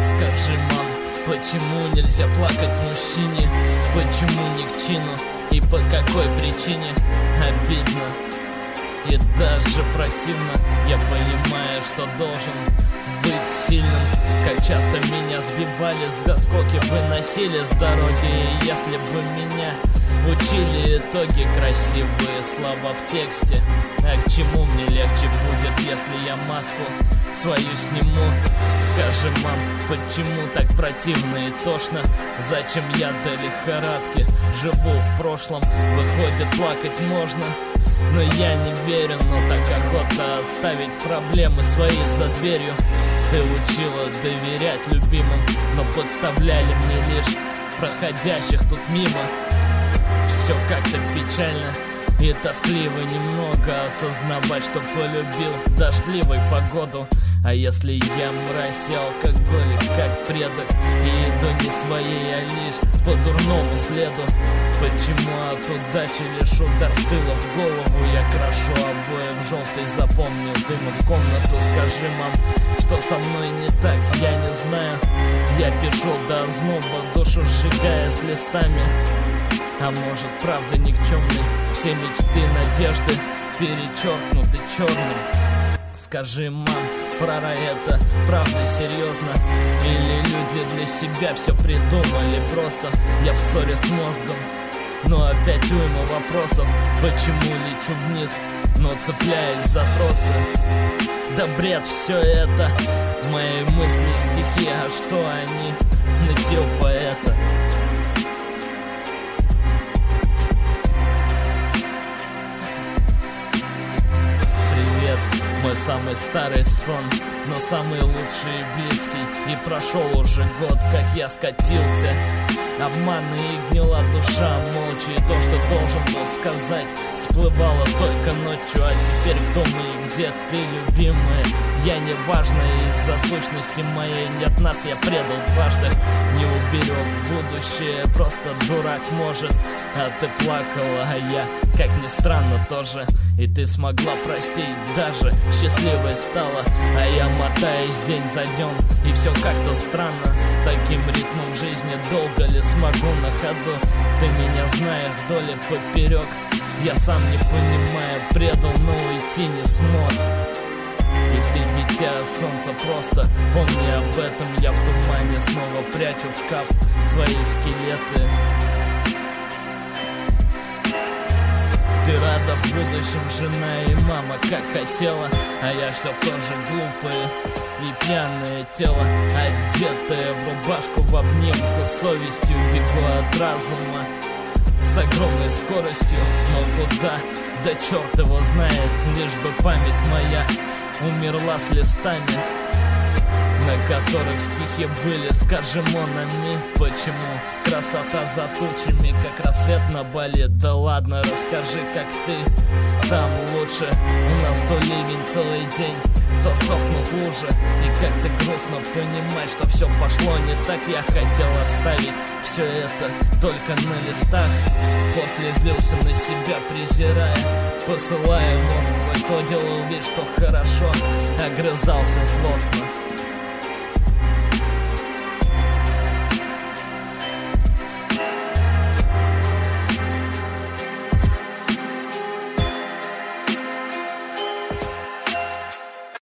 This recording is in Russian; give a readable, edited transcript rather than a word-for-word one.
Скажи, мам, почему нельзя плакать мужчине? Почему не к чину? И по какой причине? Обидно и даже противно. Я понимаю, что должен быть сильным. Как часто меня сбивали с доскоки, выносили с дороги. И если бы меня учили итоги, красивые слова в тексте, а к чему мне легче будет, если я маску свою сниму? Скажи, мам, почему так противно и тошно? Зачем я до лихорадки живу в прошлом? Выходит, плакать можно, но я не верю. Но так охота оставить проблемы свои за дверью. Ты учила доверять любимым, но подставляли мне лишь проходящих тут мимо. Все как-то печально и тоскливо немного осознавать, что полюбил в дождливую погоду. А если я мразь и алкоголик, как предок, и иду не своей, а лишь по дурному следу? Почему от удачи лишь удар с тыла в голову? Я крашу обои в желтый, запомнил дымом комнату. Скажи, мам, что со мной не так, я не знаю. Я пишу до озноба, душу сжигая с листами. А может, правда никчемный, все мечты, надежды перечеркнуты черным. Скажи, мам, про рай это правда серьезно? Или люди для себя все придумали просто? Я в ссоре с мозгом, но опять уйма вопросов. Почему лечу вниз, но цепляюсь за тросы? Да бред все это, мои мысли стихи, а что они? Нытье поэта. Мой самый старый сон, но самый лучший и близкий. И прошел уже год, как я скатился. Обманы и гнила душа молча. И то, что должен был сказать, всплывало только ночью. А теперь кто мы и где ты, любимая? Я не важна из-за сущности моей. Нет, нас я предал дважды, не уберег будущее. Просто дурак может. А ты плакала, а я, как ни странно, тоже. И ты смогла простить, даже счастливой стала. А я мотаюсь день за днем, и все как-то странно. С таким ритмом жизни долго ли смогу на ходу? Ты меня знаешь вдоль и поперек. Я сам не понимаю, предал, но уйти не смог. И ты, дитя солнца, просто помни об этом. Я в тумане снова прячу в шкаф свои скелеты. Ты рада в будущем, жена и мама, как хотела. А я все тоже глупое и пьяное тело, одетое в рубашку в обнимку, совестью бегу от разума с огромной скоростью. Но куда? Да черт его знает, лишь бы память моя умерла с листами, на которых стихи были скажемонами. Почему красота за тучами, как рассвет на Бали? Да ладно, расскажи, как ты там лучше. У нас то ливень целый день, то сохнут лужи. И как-то грустно понимать, что все пошло не так. Я хотел оставить все это только на листах. После злился на себя, презирая, посылая мозг в лицо, делал вид, что хорошо, огрызался злостно.